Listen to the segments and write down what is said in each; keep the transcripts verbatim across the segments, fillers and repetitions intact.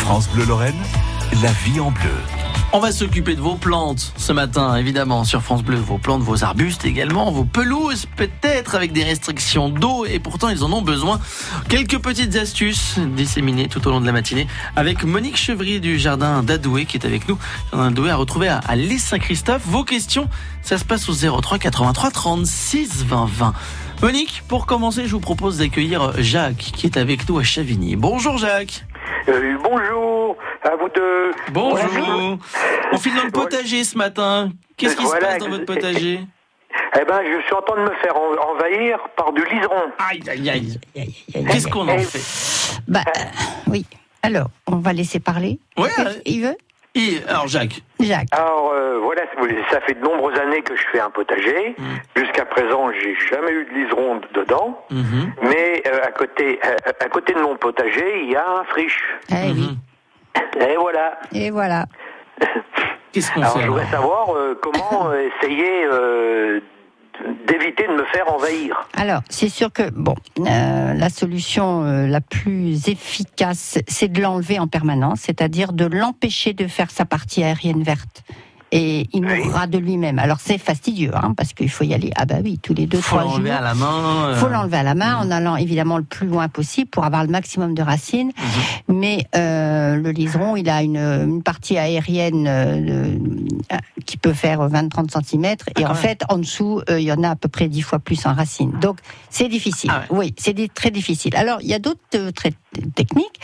France Bleu Lorraine, la vie en bleu. On va s'occuper de vos plantes ce matin, évidemment, sur France Bleu. Vos plantes, vos arbustes également, vos pelouses, peut-être avec des restrictions d'eau, et pourtant ils en ont besoin. Quelques petites astuces disséminées tout au long de la matinée avec Monique Chevrier du jardin d'Adoué qui est avec nous. Jardin d'Adoué à retrouver à, à l'Est Saint-Christophe. Vos questions, ça se passe au zéro trois quatre-vingt-trois trente-six vingt vingt. Monique, pour commencer, je vous propose d'accueillir Jacques qui est avec nous à Chavigny. Bonjour Jacques. Euh, bonjour à vous deux. Bonjour. Bonjour. On file dans le potager ce matin. Qu'est-ce qui Voilà, se passe dans votre potager? Eh ben, je suis en train de me faire en- envahir par du liseron. Aïe, aïe, aïe. Aïe, aïe, aïe, Qu'est-ce aïe. qu'on en Eh, fait? Bah, euh, oui. Alors, on va laisser parler. Ouais. Il veut Et alors Jacques, Jacques. Alors euh, voilà, ça fait de nombreuses années que je fais un potager. Mm. Jusqu'à présent, j'ai jamais eu de liseron dedans. Mhm. Mais euh, à côté, euh, à côté de mon potager, il y a un friche. Eh oui. Mhm. Et voilà. Et voilà. Qu'est-ce qu'on Alors fait je alors voudrais savoir euh, comment euh, essayer euh, d'éviter de me faire envahir. Alors, c'est sûr que, bon, euh, la solution euh, la plus efficace, c'est de l'enlever en permanence, c'est-à-dire de l'empêcher de faire sa partie aérienne verte. Et il Oui. mourra de lui-même. Alors, c'est fastidieux, hein, parce qu'il faut y aller, ah bah oui, tous les deux, Faut trois jours. l'enlever à la main. Il euh, faut l'enlever à la main en allant évidemment le plus loin possible pour avoir le maximum de racines. Mhm. Mais euh, le liseron, il a une, une partie aérienne euh, de- qui peut faire vingt à trente centimètres. Et Ah, en quand fait, en dessous, euh, il y en a à peu près dix fois plus en racines. Donc, c'est difficile. Ah ouais. Oui, c'est des- très difficile. Alors, il y a d'autres euh, très techniques.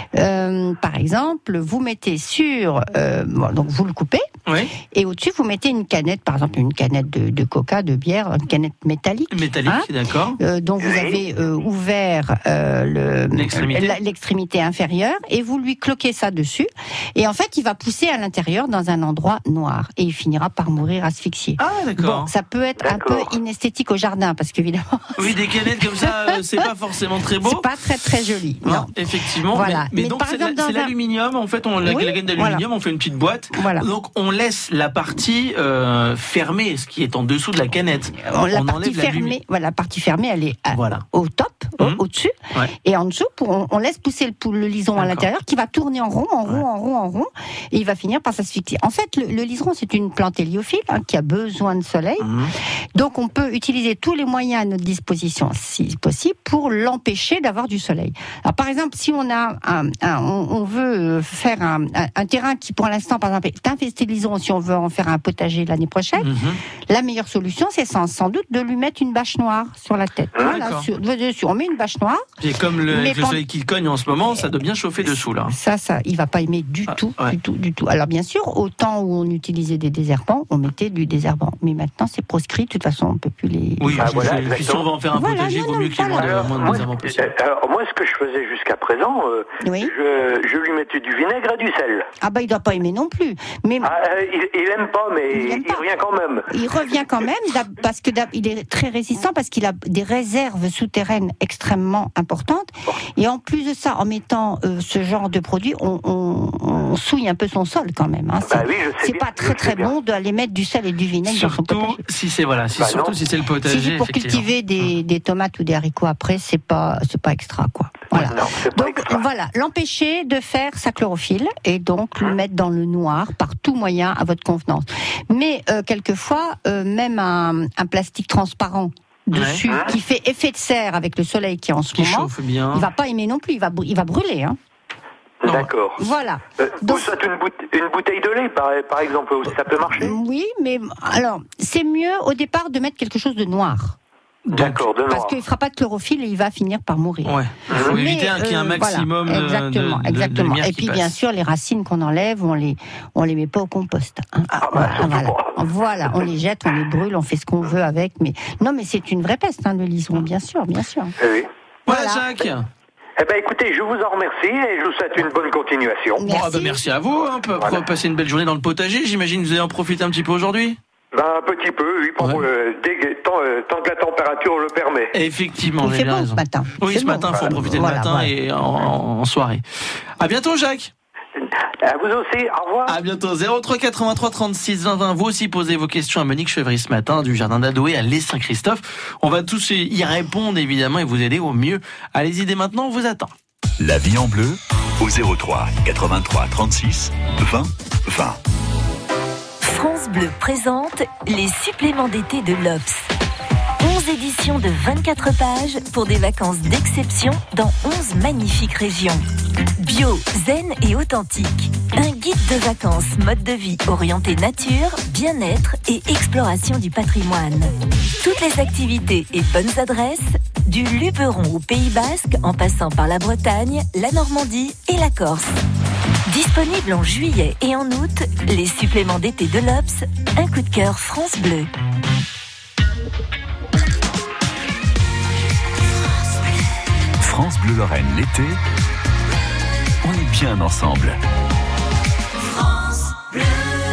Euh, par exemple, vous mettez sur... euh, bon, donc, vous le coupez. Oui. Et au-dessus, vous mettez une canette, par exemple, une canette de, de coca, de bière, une canette métallique. Métallique, Hein d'accord. Euh, dont vous Oui. avez euh, ouvert euh, le- L'extrémité. la- l'extrémité inférieure et vous lui cloquez ça dessus et en fait il va pousser à l'intérieur dans un endroit noir et il finira par mourir asphyxié. Ah d'accord. Bon, ça peut être un peu D'accord. inesthétique au jardin parce qu'évidemment Oui, des canettes comme ça, euh, c'est pas forcément très beau. c'est pas très très joli. Non, Non. effectivement. Voilà. Mais, mais Mais donc par c'est, exemple, la- c'est dans un- l'aluminium. En fait, on la, Oui, la gaine d'aluminium, on fait une petite boîte. Voilà. Donc on laisse la partie euh, fermée, ce qui est en dessous de la canette. On- la on partie enlève l'aluminium. fermée, voilà, la partie fermée, elle est à- Voilà. au top, au- Mhm. au-dessus, Ouais. et en dessous, pour, on, on laisse pousser le, pou- le liseron à D'accord. l'intérieur, qui va tourner en rond, en rond, Ouais. en rond, en rond, et il va finir par s'asphyxier. En fait, le, le liseron, c'est une plante héliophile hein, qui a besoin de soleil, Mhm. donc on peut utiliser tous les moyens à notre disposition, si possible, pour l'empêcher d'avoir du soleil. Alors, par exemple, si on a, un, un- on, on veut faire un, un, un terrain qui, pour l'instant, par exemple, est infesté de liseron, si on veut en faire un potager l'année prochaine. Mhm. La meilleure solution, c'est sans, sans doute de lui mettre une bâche noire sur la tête. Ah, Voilà, d'accord. sur, dessus, on met une bâche noire. Et comme le, Mais avec le pen- soleil qui le cogne en ce moment, ça doit bien chauffer dessous là. Ça, ça, il va pas aimer du Ah, tout, ouais. du tout, du tout. Alors bien sûr, au temps où on utilisait des désherbants, on mettait du désherbant. Mais maintenant, c'est proscrit. De toute façon, on peut plus les. Oui, Ah, puis, voilà, puis si on exactement. va en faire un Voilà, potager, il non, vaut non, mieux qu'il y ait moins voilà. de, moins de moi, désherbants possible. euh, alors, moi, ce que je faisais jusqu'à présent, euh, Oui. je, je lui mettais du vinaigre et du sel. Ah bah, il doit pas aimer non plus. Mais Ah, euh, il, il aime pas, mais Il il, aime pas. revient quand même. il revient quand même d'ab- parce que d'ab- il est très résistant parce qu'il a des réserves souterraines extrêmement importantes. Et en plus de ça, en mettant euh, ce genre de produit, on, on, on souille un peu son sol quand même. Hein. C'est, Bah oui, je sais c'est bien, pas je très sais très bien. bon d'aller mettre du sel et du vinaigre dans son Surtout potager. si c'est voilà, si, Bah surtout non. si c'est le potager. Si c'est pour effectivement. cultiver des, des tomates ou des haricots après, c'est pas c'est pas extra quoi. Voilà. Non, c'est pas Donc extra. voilà, l'empêcher de faire sa chlorophylle et donc le mettre dans le noir par tout moyen à votre convenance. Mais euh, quelquefois, euh, même un, un plastique transparent dessus Ouais. qui fait effet de serre avec le soleil qui est en ce Qui moment, chauffe bien. il va pas aimer non plus, il va br- il va brûler. Hein. Non. D'accord. Voilà. Euh, Donc- ou soit une, boute- une bouteille de lait, par, par exemple, ça peut marcher. Oui, mais alors c'est mieux au départ de mettre quelque chose de noir Donc, D'accord, de parce noir. qu'il fera pas de chlorophylle et il va finir par mourir. ouais. Il faut Mais, éviter qu'il y ait un euh, maximum voilà, de- exactement, de, de, de exactement. lumière Et qui puis passe. bien sûr, les racines qu'on enlève, on les, on les met pas au compost. Hein. Ah, bah, surtout voilà. pas. Voilà, on les jette, on les brûle, on fait ce qu'on veut avec. Mais non, mais c'est une vraie peste, hein, le liseron, bien sûr, bien sûr. Eh oui. Voilà, Voilà. Jacques. Eh ben, écoutez, je vous en remercie et je vous souhaite une bonne continuation. Bon, ah bah, merci à vous. Hein, pour, Voilà. pour passer une belle journée dans le potager. J'imagine que vous allez en profiter un petit peu aujourd'hui. Ben, un petit peu, oui, pour, Ouais. euh, dès- tant, euh, tant que la température le permet. Effectivement, Il vous fait avez bien beau raison. ce matin. Oui, C'est ce bon. matin, il faut en profiter Voilà, le matin voilà. et en, en- en soirée. À bientôt, Jacques. À vous aussi, au revoir. À bientôt. zéro trois quatre-vingt-trois trente-six vingt vingt. Vous aussi posez vos questions à Monique Chevrier ce matin du jardin d'Adoué à l'Est Saint-Christophe. On va tous y répondre évidemment et vous aider au mieux. Allez-y dès maintenant, on vous attend. La vie en bleu, au zéro trois quatre-vingt-trois trente-six vingt vingt. France Bleu présente les suppléments d'été de l'O B S. onze éditions de vingt-quatre pages pour des vacances d'exception dans onze magnifiques régions. Bio, zen et authentique. Un guide de vacances mode de vie orienté nature, bien-être et exploration du patrimoine. Toutes les activités et bonnes adresses, du Luberon au Pays Basque en passant par la Bretagne, la Normandie et la Corse. Disponible en juillet et en août, les suppléments d'été de l'O B S, un coup de cœur France Bleu. France Bleu Lorraine l'été, on est bien ensemble. France Bleu.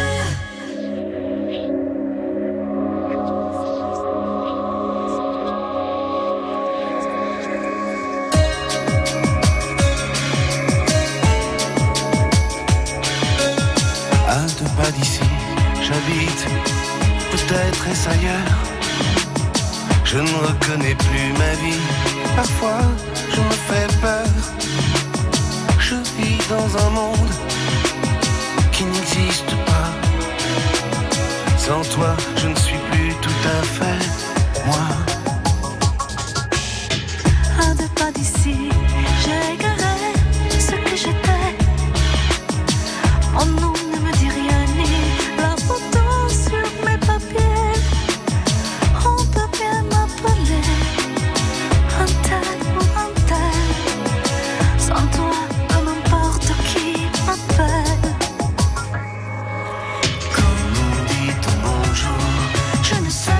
À deux pas d'ici, j'habite, peut-être est-ce ailleurs. Je ne reconnais plus ma vie, parfois je me fais peur. Je vis dans un monde qui n'existe pas. Sans toi, je ne suis plus tout à fait moi. À deux pas d'ici, j'ai égaré ce que j'étais. Mon nom ne me dit rien, ni la photo sur mes papiers. On peut bien m'appeler un tel ou un tel. Sans toi, peu n'importe qui m'appelle. Comment dit ton bonjour, je ne sais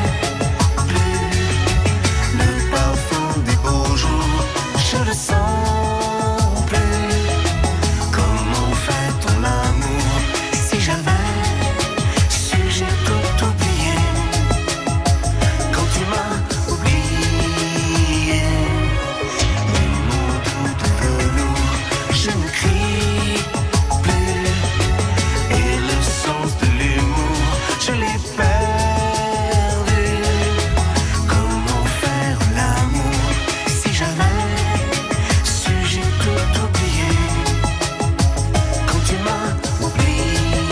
plus. Le parfum des beaux jours, je le sens plus. Comment fait-on l'amour? Si j'avais su, j'ai tout oublié. Quand tu m'as oublié, mes mots doux de velours, je ne crie plus. Et le sens de l'humour, je l'ai perdu. Comment faire l'amour? Si j'avais su, j'ai tout oublié. Quand tu m'as oublié.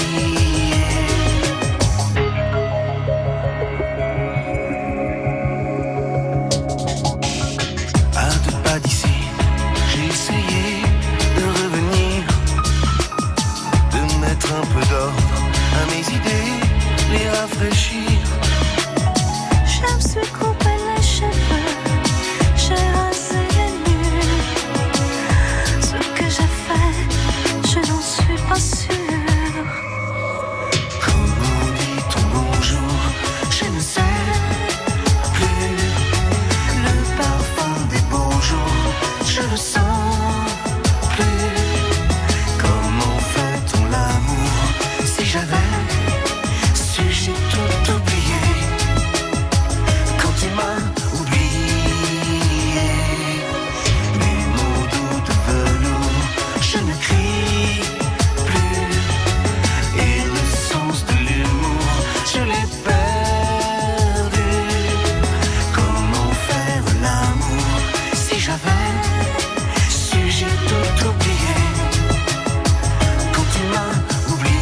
À deux pas d'ici, j'ai essayé de revenir, de mettre un peu d'ordre à mes idées, les rafraîchir. Je me suis coupé les cheveux, j'ai rasé les nues. Ce que j'ai fait, je n'en suis pas sûre. Comment dit ton bonjour, je ne sais plus. Le parfum des beaux jours, je le sens plus. Comment fait-on l'amour? Si j'avais su, j'ai tout oublié. Quand tu m'as oublié, mes mots doux de velours, je ne crie plus. Et le sens de l'humour, je l'ai perdu. Comment faire l'amour? Si j'avais su, j'ai tout oublié. Quand tu m'as oublié.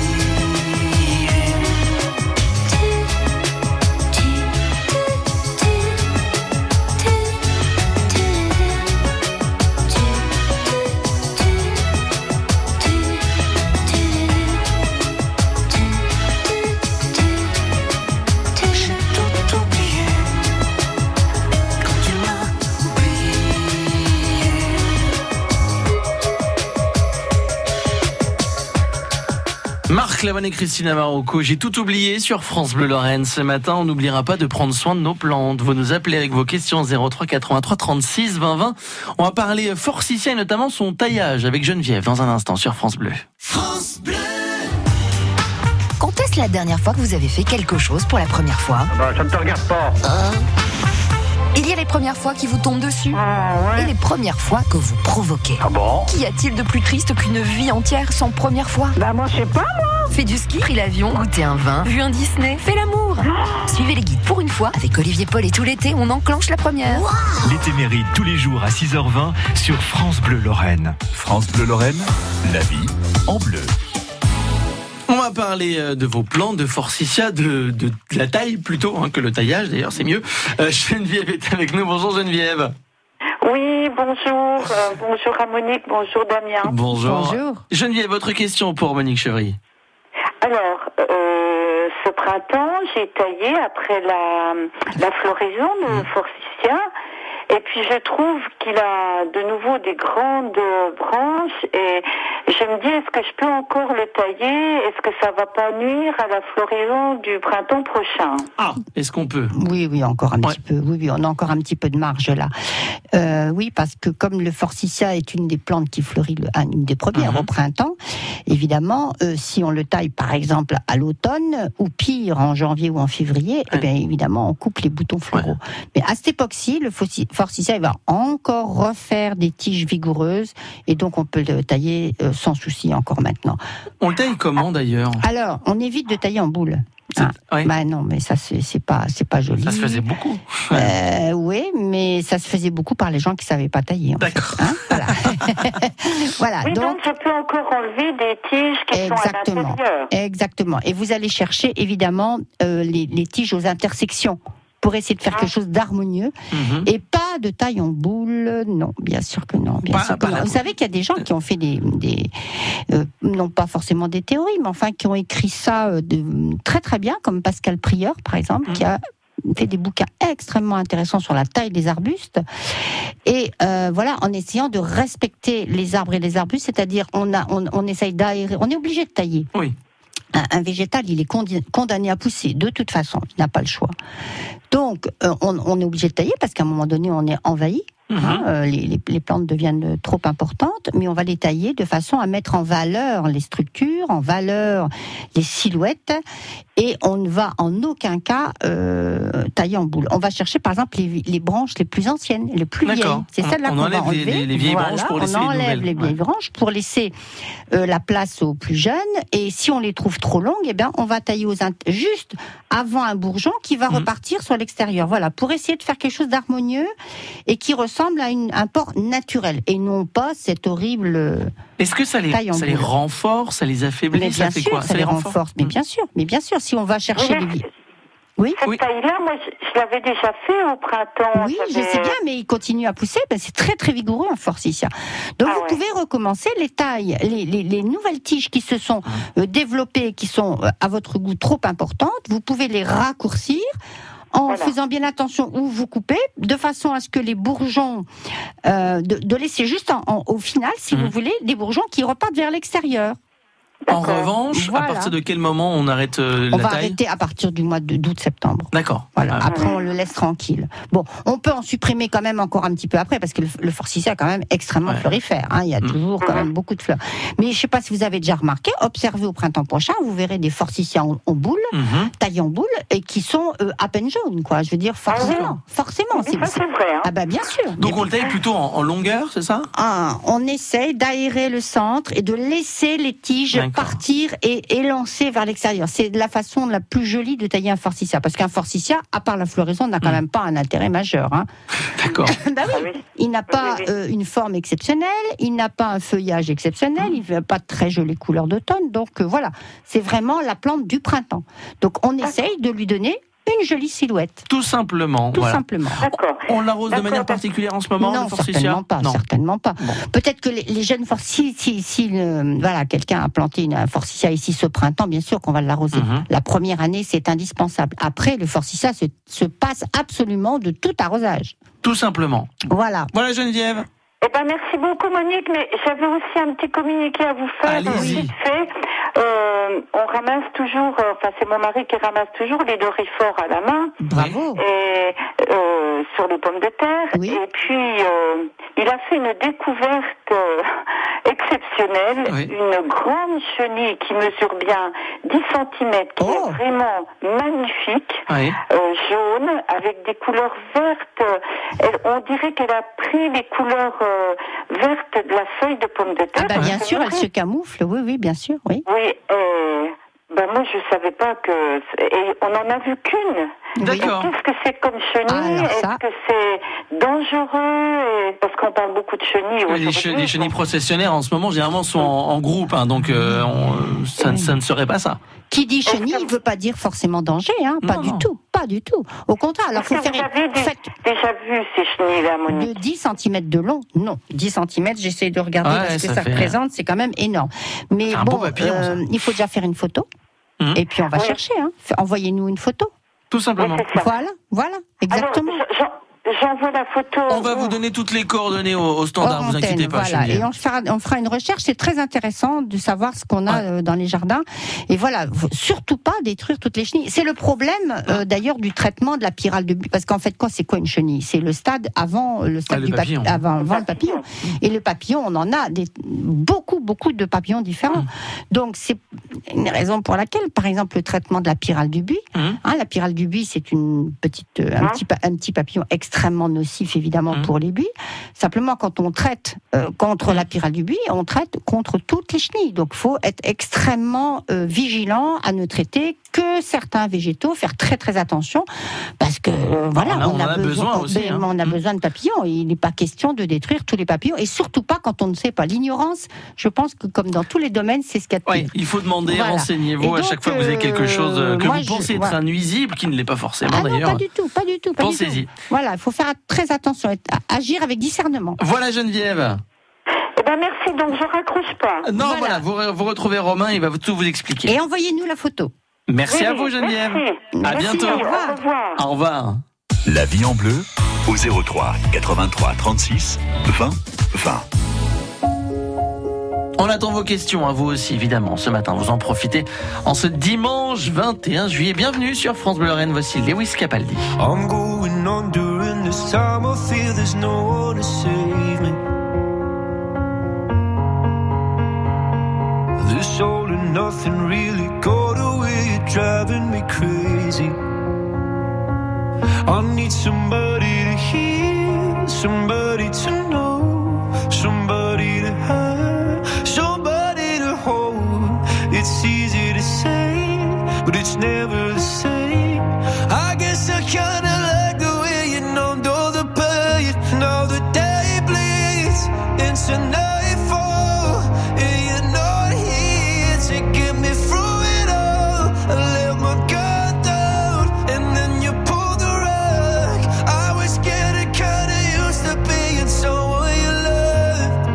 J'ai tout oublié. Quand tu m'as oublié. Marc Lavoine et Christina Marocco, j'ai tout oublié sur France Bleu Lorraine. Ce matin, on n'oubliera pas de prendre soin de nos plantes. Vous nous appelez avec vos questions zéro trois quatre-vingt-trois trente-six vingt vingt. On va parler forsythia et notamment son taillage avec Geneviève dans un instant sur France Bleu. Quand est-ce la dernière fois que vous avez fait quelque chose pour la première fois? Bah, ça ne te regarde pas. Il y a les premières fois qui vous tombent dessus et les premières fois que vous provoquez. Ah bon? Qu'y a-t-il de plus triste qu'une vie entière sans première fois? Bah moi je sais pas moi. fait du ski, pris l'avion, goûté un vin, vu un Disney, fait l'amour. Suivez les guides pour une fois. Avec Olivier Paul et tout l'été, on enclenche la première. L'été mérite tous les jours à six heures vingt sur France Bleu Lorraine. France Bleu Lorraine, la vie en bleu. On va parler de vos plantes, de forsythia, de, de, de la taille plutôt hein, que le taillage d'ailleurs, c'est mieux. Euh, Geneviève est avec nous. Bonjour Geneviève. Oui, bonjour. Euh, bonjour à Monique, bonjour Damien. Bonjour. Bonjour. Geneviève, votre question pour Monique Chevry. Alors, euh, ce printemps, j'ai taillé après la, la floraison de forsythia. Et puis je trouve qu'il a de nouveau des grandes branches et je me dis est-ce que je peux encore le tailler? Est-ce que ça va pas nuire à la floraison du printemps prochain? Ah, est-ce qu'on peut? Oui, oui, encore un Ouais. petit peu. Oui, oui, on a encore un petit peu de marge là. Euh, oui, parce que comme le forsythia est une des plantes qui fleurit, le, ah, une des premières Mhm. au printemps, évidemment, euh, si on le taille par exemple à l'automne ou pire en janvier ou en février, eh Ouais. bien évidemment on coupe les boutons floraux. Mais à cette époque-ci, le fossi- forsythia il va encore refaire des tiges vigoureuses et donc on peut le tailler euh, sans souci encore maintenant. On le taille comment d'ailleurs? Alors, on évite de tailler en boule. C'est- Hein. ouais. Bah non, mais ça c'est c'est pas c'est pas joli. Ça se faisait beaucoup. Euh, oui, mais ça se faisait beaucoup par les gens qui savaient pas tailler. En D'accord. fait, hein, voilà. Voilà. Oui, donc, Donc je peux encore enlever des tiges qui sont à exactement, l'intérieur. exactement. Et vous allez chercher évidemment euh, les, les tiges aux intersections pour essayer de faire Ah. quelque chose d'harmonieux Mhm. et pas de taille en boule. Non, bien sûr que non. Bien Pas- sûr que pas non. la Vous boule. savez qu'il y a des gens qui ont fait des, des euh, non pas forcément des théories, mais enfin qui ont écrit ça euh, de, très très bien, comme Pascal Prieur par exemple, Mhm. qui a fait des bouquins extrêmement intéressants sur la taille des arbustes et euh, voilà, en essayant de respecter les arbres et les arbustes, c'est-à-dire on a on, on essaye d'aérer, on est obligé de tailler. Oui. Un, un végétal, il est condi- condamné à pousser de toute façon, il n'a pas le choix. Donc euh, on, on est obligé de tailler parce qu'à un moment donné on est envahi. Mhm. Hein, euh, les, les, les plantes deviennent trop importantes, mais on va les tailler de façon à mettre en valeur les structures, en valeur les silhouettes, et on ne va en aucun cas euh, tailler en boule. On va chercher par exemple les, les branches les plus anciennes, les plus vieilles. D'accord. C'est celle-là On qu'on va enlève les- enlever. les- les vieilles Voilà, branches pour laisser on les enlève nouvelles. les vieilles Ouais. branches pour laisser euh, la place aux plus jeunes. Et si on les trouve trop longues, eh bien on va tailler aux int- juste avant un bourgeon qui va Mhm. repartir sur l'extérieur. Voilà, pour essayer de faire quelque chose d'harmonieux et qui ressemble à une, un port naturel et non pas cette horrible. euh, Est-ce que ça les, Taille en ça les boule. renforce, ça les affaiblit, Mais ça bien fait sûr, quoi? ça les renforce. Mais Mhm. bien sûr, mais bien sûr, si on va chercher Oui, les mais vie- Oui. Cette Oui. taille-là, moi, je, je l'avais déjà fait au printemps. Oui, je J'avais- sais bien, mais il continue à pousser. Ben c'est très très vigoureux un forsythia. Donc Ah vous ouais. pouvez recommencer les tailles, les, les, les nouvelles tiges qui se sont euh, développées, qui sont euh, à votre goût trop importantes. Vous pouvez les raccourcir en Voilà. faisant bien attention où vous coupez, de façon à ce que les bourgeons, euh, de, de laisser juste en, en- au final, si Mhm. vous voulez, des bourgeons qui repartent vers l'extérieur. En D'accord. revanche, Voilà. à partir de quel moment on arrête euh, On la va taille? arrêter à partir du mois de- d'août-septembre. D'accord. Voilà. Ah. Après, on le laisse tranquille. Bon, on peut en supprimer quand même encore un petit peu après, parce que le, le forsythia est quand même extrêmement Ouais. fleurifère. Hein, il y a Mm. toujours quand même beaucoup de fleurs. Mais je sais pas si vous avez déjà remarqué, observez au printemps prochain, vous verrez des forsythias en, en boule, Mhm. taillés en boule, et qui sont euh, à peine jaunes, quoi. Je veux dire, forcément, forcément. Ça, C'est, c'est vrai. Hein. ah bah bien sûr. Donc Mais- on le taille plutôt en, en longueur, c'est ça? Ah, on essaye d'aérer le centre et de laisser les tiges D'accord. partir et élancer vers l'extérieur. C'est la façon la plus jolie de tailler un forsythia. Parce qu'un forsythia, à part la floraison, n'a quand Mm. même pas un intérêt majeur. Hein. D'accord. Bah oui. Ah oui. Il n'a pas Oui, oui. euh, une forme exceptionnelle, il n'a pas un feuillage exceptionnel, il n'a pas de très jolies couleurs d'automne. Donc euh, voilà, c'est vraiment la plante du printemps. Donc on essaye de lui donner une jolie silhouette. Tout simplement. Tout voilà. simplement. D'accord. On l'arrose de D'accord, manière d'accord. particulière en ce moment, non, le forsythia? certainement pas, Non. certainement pas. Bon. Peut-être que les, les jeunes forsythias, si, si, si le- voilà, quelqu'un a planté une, un forsythia ici ce printemps, bien sûr qu'on va l'arroser. Mhm. La première année, c'est indispensable. Après, le forsythia se, se passe absolument de tout arrosage. Tout simplement. Voilà. Voilà Geneviève. Eh ben, merci beaucoup, Monique, mais j'avais aussi un petit communiqué à vous faire. Allez-y. Vite fait. Euh, on ramasse toujours, euh, enfin, c'est mon mari qui ramasse toujours les dorifores à la main. Bravo. Et, euh, sur les pommes de terre. Oui. Et puis, euh, il a fait une découverte euh, exceptionnelle. Oui. Une grande chenille qui mesure bien dix centimètres, qui Oh. est vraiment magnifique. Oui. Euh, jaune, avec des couleurs vertes. Elle- on dirait qu'elle a pris les couleurs euh, vertes de la feuille de pomme de terre. Ah bah bien Elle sûr, se elle se nourrit- camoufle. Oui, oui, bien sûr, oui. Oui, euh, ben moi je savais pas que et on en a vu qu'une. D'accord. Qu'est-ce que c'est comme chenille? Alors, ça... Est-ce que c'est dangereux? Parce qu'on parle beaucoup de chenilles. Oui, les, che- les chenilles processionnaires en ce moment généralement sont en, en groupe, hein, donc euh, on, ça, ça ne serait pas ça. Qui dit chenille ne veut pas dire forcément danger, hein, pas non, du non. tout, pas du tout. Au contraire, alors faut Est-ce que faire. vous avez des- Faites déjà vu ces chenilles-là, Monique? de dix centimètres de long, non. dix centimètres, j'essaie de regarder Ouais, parce que ça ça, fait- représente, c'est quand même énorme. Mais C'est un bon, beau papillon, ça. euh, il faut déjà faire une photo. Mmh. Et puis on va Ouais. chercher, hein. F- Envoyez-nous une photo. Tout simplement. Oui, c'est ça. Voilà, voilà, exactement. Alors, j'en- j'envoie la photo. On va vous donner toutes les coordonnées au, au standard, Hors vous inquiétez antenne, pas, voilà. Geneviève. Et on fera, on fera une recherche. C'est très intéressant de savoir ce qu'on a Ouais. euh, dans les jardins. Et voilà, faut surtout pas détruire toutes les chenilles. C'est le problème euh, d'ailleurs du traitement de la pyrale de buis, parce qu'en fait, quoi, c'est quoi une chenille? C'est le stade avant le stade Ah, le du papillon, papillon. avant, avant le papillon. Et le papillon, on en a des, beaucoup, beaucoup de papillons différents. Donc c'est une raison pour laquelle, par exemple, le traitement de la pyrale du buis. Mmh. Hein, la pyrale du buis, c'est une petite, euh, un, Hein petit, pa- un petit papillon extrêmement nocif, évidemment, Mmh. pour les buis. Simplement, quand on traite euh, contre la pyrale du buis, on traite contre toutes les chenilles. Donc, il faut être extrêmement euh, vigilant à ne traiter que certains végétaux, faire très très attention, parce que euh, voilà, On a- on en a besoin aussi, ben, hein. on a Mmh. besoin de papillons. Il n'est pas question de détruire tous les papillons, et surtout pas quand on ne sait pas. L'ignorance, je pense que comme dans tous les domaines, c'est ce qu'il y a de Oui, pire. il faut demander, Voilà. renseignez-vous Et à donc, chaque fois que vous avez quelque chose euh, que euh, moi, vous je- pensez être voilà. un nuisible, qui ne l'est pas forcément Ah non, d'ailleurs. pas du tout, pas du tout. Pas du Pensez-y. tout. Voilà, il faut faire très attention, être- agir avec discernement. Voilà Geneviève. Eh ben merci, donc je raccroche pas. Non, Voilà. voilà, vous, re- vous retrouvez Romain, il va tout vous expliquer. Et envoyez-nous la photo. Merci Oui, à vous Geneviève. merci. À Merci, bientôt. au revoir. Au revoir. Au revoir. La vie en bleu au zéro trois quatre-vingt-trois trente-six vingt vingt. On attend vos questions, à vous aussi évidemment. Ce matin, vous en profitez en ce dimanche vingt et un juillet. Bienvenue sur France Bleu Lorraine. Voici Lewis Capaldi. I'm going on during this time. I feel there's no one to save me. This all and nothing really got away. You're driving me crazy. I need somebody to hear, somebody to know, somebody to have, somebody to hold. It's easy to say, but it's never the same. I guess I kinda like the way you numbed all the pain. Now the day bleeds into nightfall, and you're not here to get me through it all. I let my guard down, and then you pulled the rug. I was getting kinda used to being someone you loved.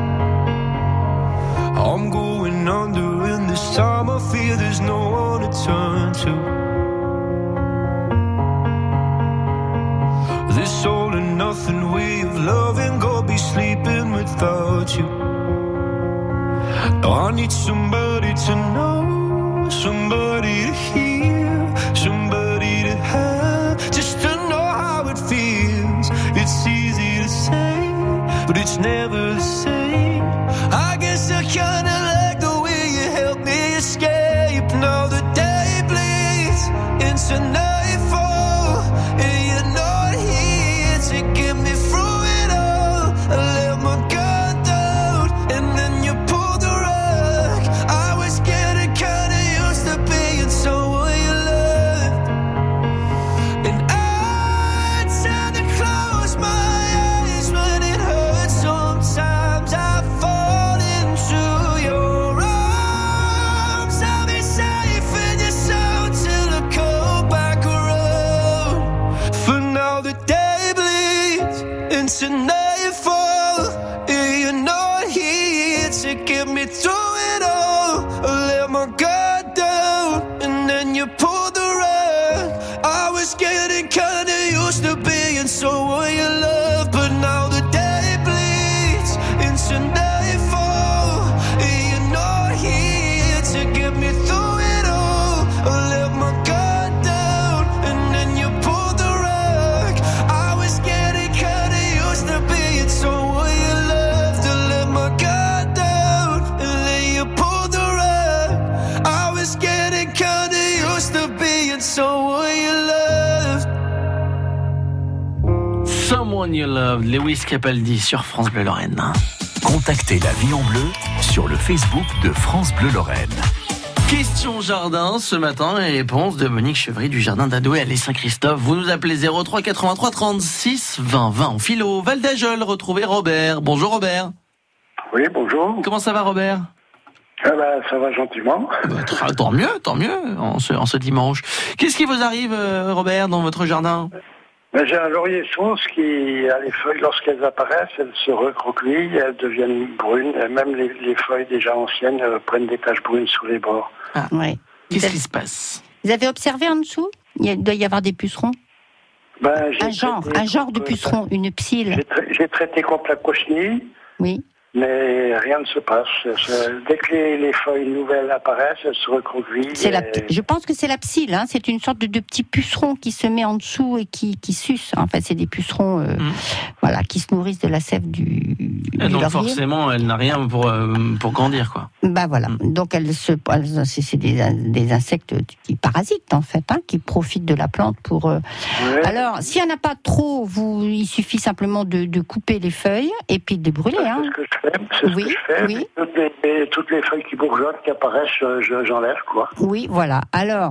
I'm going under, and this time I feel there's no one to turn to. This all and nothing way of loving, go be sleeping without you. I need somebody to know, somebody to hear, somebody to have, just to know how it feels. It's easy to say, but it's never the same. I guess I kinda like the way you help me escape. Now the day bleeds into nightfall, and you're not here to get me through it all. I let my guard down, and then you pulled the rug. I was getting kinda used to being someone you loved, and I tend to close my eyes when it hurts. Sometimes I fall into your arms. I'll be safe in your soul till I come back around. For now the day bleeds into nightfall, and you're not here to get me through it all. I let my guard down, and then you pulled the rug. I was getting kinda used to being someone you love, but now the day bleeds into nightfall, and you're not here to get me through it all. I let my guard down, and then you pulled the rug. I was getting kinda used to being someone you loved. I let my guard down, and then you pulled the rug. I was getting kinda used to being someone you loved. Someone You Love, Lewis Capaldi sur France Bleu Lorraine. Contactez la vie en bleu sur le Facebook de France Bleu Lorraine. Question jardin ce matin et réponse de Monique Chevry du jardin d'Adoué à Saint-Christophe. Vous nous appelez zéro trois quatre-vingt-trois trente-six vingt vingt. On file au Val d'Ajol, retrouver Robert. Bonjour Robert. Oui, bonjour. Comment ça va Robert? Ah bah, ça va gentiment. Bah, tra- tant mieux, tant mieux en ce, en ce dimanche. Qu'est-ce qui vous arrive euh, Robert dans votre jardin? Ben, j'ai un laurier sauce qui a les feuilles, lorsqu'elles apparaissent, elles se recroquevillent, elles deviennent brunes, et même les, les feuilles déjà anciennes euh, prennent des taches brunes sous les bords. Ah. Ouais. Qu'est-ce qui se passe? Vous avez observé en dessous? Il y a- il doit y avoir des pucerons. Ben, j'ai Un genre, traité un genre de contre- puceron, une psylle. J'ai, tra- j'ai traité contre la cochenille, Oui. mais rien ne se passe. Ça- dès que les, les feuilles nouvelles apparaissent, elles se recroquevillent. C'est la, et- je pense que c'est la psylle, hein. C'est une sorte de, de petit puceron qui se met en dessous et qui, qui suce. En fait, c'est des pucerons euh, Mm. voilà, qui se nourrissent de la sève du, du Et donc laurier. forcément, elle n'a rien pour, euh, pour grandir quoi. Bah voilà. Donc elles se, elles- c'est c'est des, des insectes qui parasitent en fait, hein, qui profitent de la plante pour. euh, Ouais. Alors, s'il n'y en a pas trop, vous, il suffit simplement de, de couper les feuilles et puis de les brûler. C'est Hein. ce que je fais. C'est Oui, ce que je fais. oui. Toutes, les, les- toutes les feuilles qui bourgeonnent, qui apparaissent, je- je- j'enlève quoi. Oui, voilà. Alors,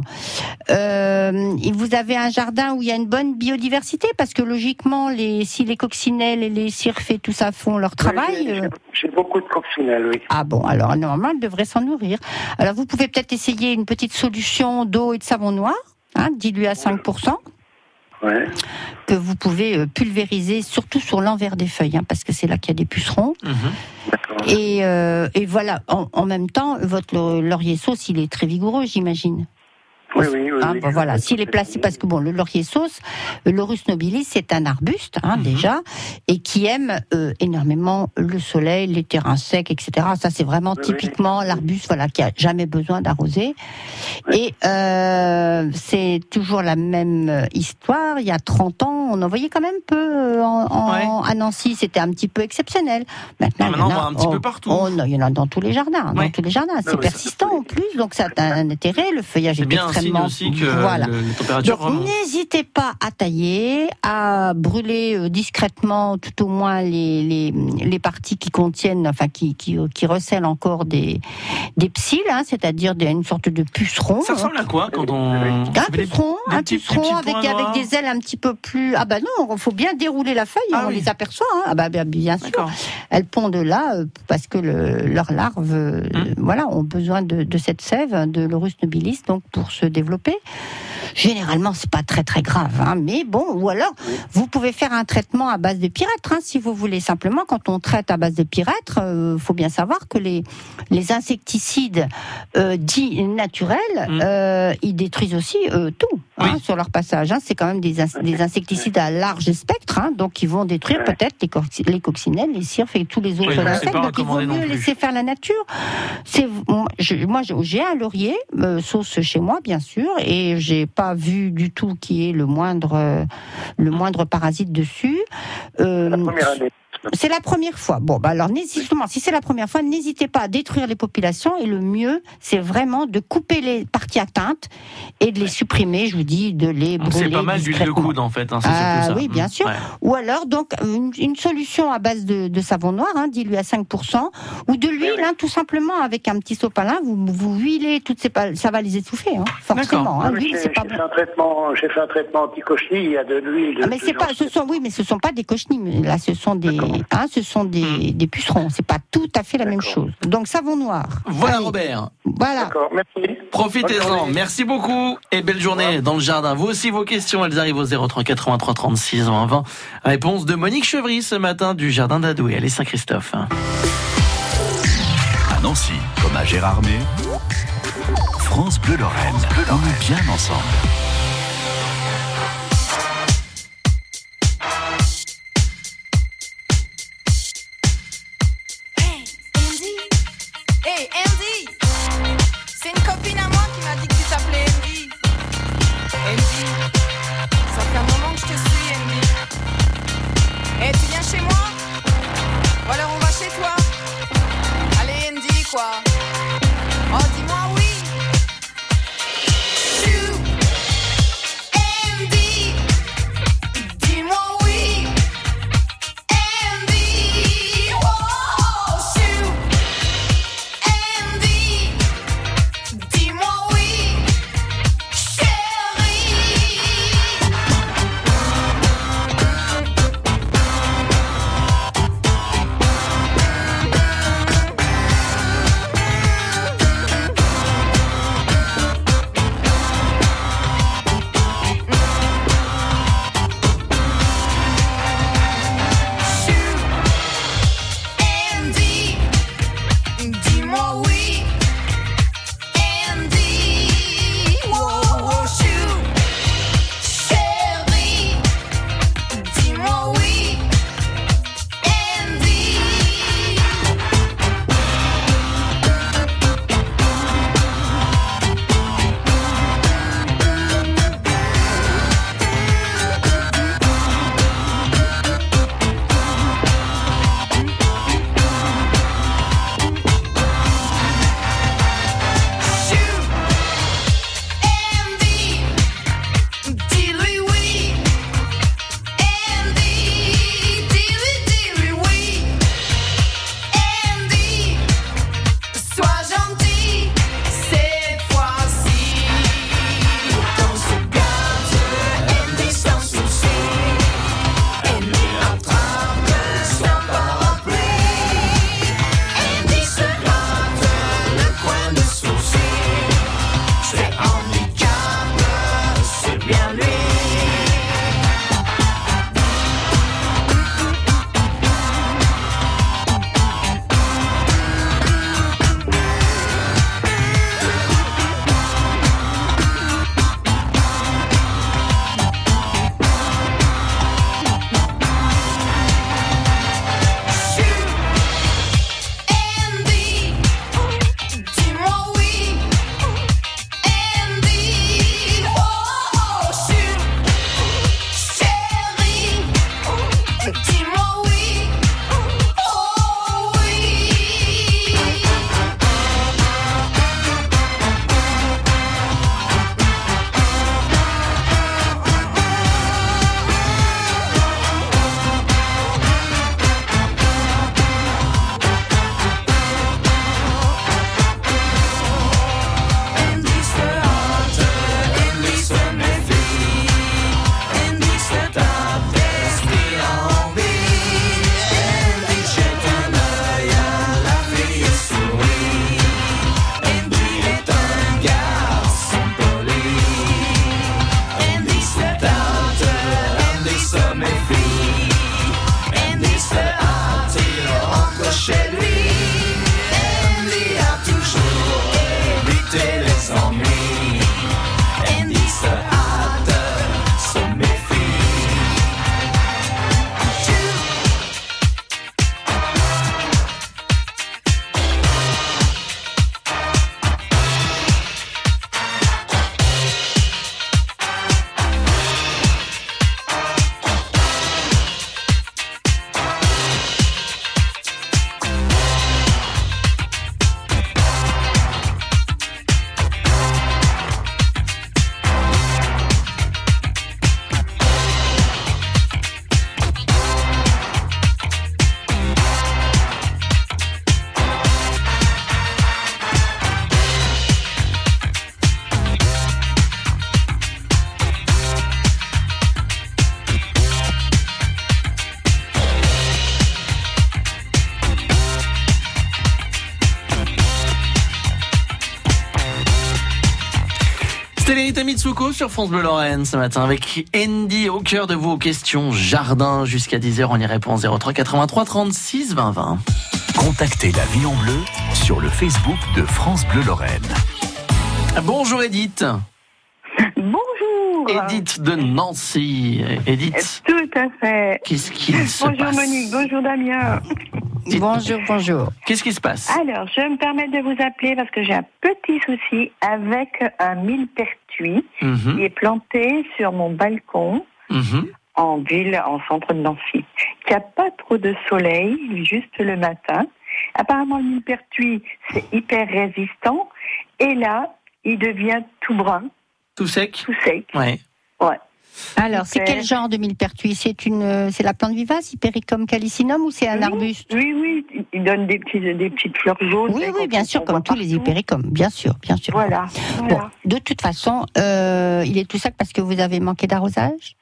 euh, et vous avez un jardin où il y a une bonne biodiversité parce que logiquement, les, si les coccinelles et les cirfes et tout ça font leur travail. Oui, j'ai, euh, j'ai- j'ai beaucoup de coccinelles, oui. Ah bon, alors normalement, elles devraient s'en nourrir. Alors, vous pouvez peut-être essayer une petite solution d'eau et de savon noir, hein, dilué à cinq pour cent. Ouais. Que vous pouvez euh, pulvériser, surtout sur l'envers des feuilles, hein, parce que c'est là qu'il y a des pucerons. Mm-hmm. D'accord. Et, euh, et voilà, en, en même temps, votre la- laurier sauce, il est très vigoureux, j'imagine. Oui, oui, oui. Hein, oui. bon, voilà, s'il est placé, parce que bon, le laurier sauce, euh, l'Aurus nobilis, c'est un arbuste hein, Mhm. déjà, et qui aime euh, énormément le soleil, les terrains secs, et cetera. Ça, c'est vraiment Oui, typiquement l'arbuste, voilà, qui a jamais besoin d'arroser. Et euh, c'est toujours la même histoire. Il y a trente ans, on en voyait quand même peu euh, en, en- à Nancy. C'était un petit peu exceptionnel. Maintenant, Ah, il y maintenant, en on a- voit un petit oh, peu partout. oh, non, il y en a dans tous les jardins, Ouais. dans tous les jardins. C'est oui, ça, persistant c'est- en plus, donc ça a un intérêt. Le feuillage C'est est bien un signe extrêmement aussi que voilà. le- les températures Donc remontent. n'hésitez pas à tailler, à brûler euh, discrètement tout au moins les, les, les parties qui contiennent, enfin qui, qui, qui recèlent encore des, des psylles, hein, c'est-à-dire des, une sorte de puceron. Ça ressemble à quoi quand on... Un Ça fait des- puceron, des un petits- puceron petits avec, points avec noirs. des ailes un petit peu plus... Ah bah non, il faut bien dérouler la feuille, Ah on oui. les aperçoit. Hein. Ah bah bien, bien sûr. D'accord. Elles pondent là euh, parce que le, leurs larves euh, Hum. voilà, ont besoin de, de cette sève, de l'Aurus nobilis, donc pour se développer. Généralement, c'est pas très très grave, hein, mais bon, ou alors vous pouvez faire un traitement à base de pyrètre, hein, si vous voulez. Simplement, quand on traite à base de pyrètre, euh, faut bien savoir que les les insecticides euh, dits naturels, Mm. euh, ils détruisent aussi euh, tout hein, Oui. sur leur passage. Hein. C'est quand même des, ins- des insecticides à large spectre, hein, donc ils vont détruire peut-être les, cocci- les coccinelles, les cirfes et tous les autres Oui, donc c'est insectes. pas Donc il vaut recommandé non mieux plus. laisser faire la nature. C'est moi, je- moi, j'ai un laurier euh, sauce chez moi, bien sûr, et j'ai pas vu du tout qu'il y ait le moindre euh, le moindre parasite dessus. Euh, La première année. c'est la première fois. Bon, bah alors, justement, si c'est la première fois, n'hésitez pas à détruire les populations. Et le mieux, c'est vraiment de couper les parties atteintes et de les supprimer. Je vous dis, de les Donc brûler c'est pas mal d'huile de discrètement. coude en fait, hein, c'est Ah surtout ça. oui, bien Mm. sûr. Ouais. Ou alors, donc, une, une solution à base de, de savon noir, hein, dilué à cinq pour cent, ou de l'huile, hein, tout simplement, avec un petit sopalin, vous, vous huilez toutes ces pal- ça va les étouffer, hein, forcément. Hein, Oui, l'huile, j'ai, c'est pas j'ai bon. fait un traitement, j'ai fait un traitement anti-cochenille, il y a de l'huile. Ah, mais c'est pas, ce sont, oui, mais ce sont pas des cochenilles. mais Là, ce sont des, hein, ce sont des, des pucerons. C'est pas tout à fait la même chose. Donc, savon noir. Voilà Allez, Robert. Voilà. D'accord, merci. Bonne Profitez-en. journée. Merci beaucoup et belle journée dans le jardin. Vous aussi, vos questions, elles arrivent au zéro trois quatre-vingt-trois trente-six vingt vingt. Réponse de Monique Chevry ce matin du jardin d'Adoué. Allez, Saint-Christophe. À Nancy, comme à Gérardmer, France Bleu Lorraine. On est bien ensemble. Hey, Andy! Hey, Andy! C'est une copine à moi qui m'a dit que tu t'appelais Andy. Andy, ça fait un moment que je te suis, Andy. Hey, tu viens chez moi? Ou alors on va chez toi? Allez, Andy, quoi? Oh, dis-moi oui! Chou! Andy! Dis-moi oui! Andy! Oh, chou! Andy! Dis-moi C'était l'Erita Mitsuko sur France Bleu Lorraine ce matin avec Andy au cœur de vos questions jardin jusqu'à dix heures. On y répond zéro trois quatre-vingt-trois trente-six vingt vingt. Contactez la vie en bleu sur le Facebook de France Bleu Lorraine. Bonjour Edith. Bonjour. Edith de Nancy. Edith. Tout à fait. Qu'est-ce qui se bonjour passe? Monique, bonjour Damien. Dites- Bonjour, bonjour. Qu'est-ce qui se passe? Alors, je me permets de vous appeler parce que j'ai un petit souci avec un millepertuis Mhm. qui est planté sur mon balcon Mhm. en ville, en centre de Nancy, qui n'a pas trop de soleil, juste le matin. Apparemment, le millepertuis, c'est hyper résistant. Et là, il devient tout brun, Tout sec? tout sec. Ouais. Ouais. Alors, c'est Super. quel genre de millepertuis? C'est une, c'est la plante vivace, Hypericum calicinum, ou c'est un Oui, arbuste? Oui, oui, il donne des, petits, des petites fleurs jaunes. Oui, oui, qu'on- bien sûr, qu'on comme voit tous les partout. hypericums, bien sûr, bien sûr. Voilà. Bon, voilà. de toute façon, euh, il est tout sec parce que vous avez manqué d'arrosage?